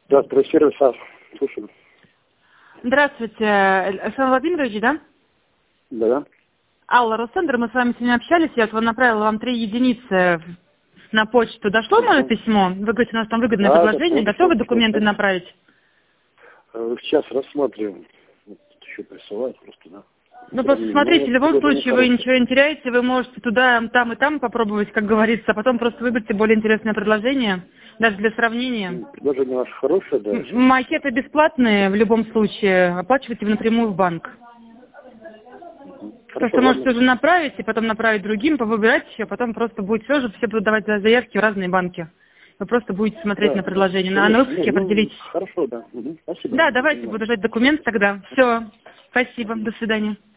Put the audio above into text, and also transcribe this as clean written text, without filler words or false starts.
Да, сервис, слушаю. Здравствуйте, Александр Владимирович, да? Да. Алла Росендер, мы с вами сегодня общались, я вот направила вам 3 единицы на почту. Дошло мое письмо? Вы говорите, у нас там выгодное предложение, готовы документы направить? Сейчас рассматриваем. Еще присылать просто, да. Ну, просто смотрите, в любом случае вы ничего не теряете, вы можете туда, там и там попробовать, как говорится, а потом просто выберите более интересное предложение, даже для сравнения. Предложение ваше хорошее, да. Макеты бесплатные в любом случае, оплачивайте напрямую в банк. Хорошо, Просто можете уже направить, и потом направить другим, повыбирать еще, потом просто будет все будут давать заявки в разные банки. Вы просто будете смотреть на предложение, на выпуске определитесь. Хорошо, да. Спасибо. Да, давайте, буду ждать документ тогда. Все, спасибо, до свидания.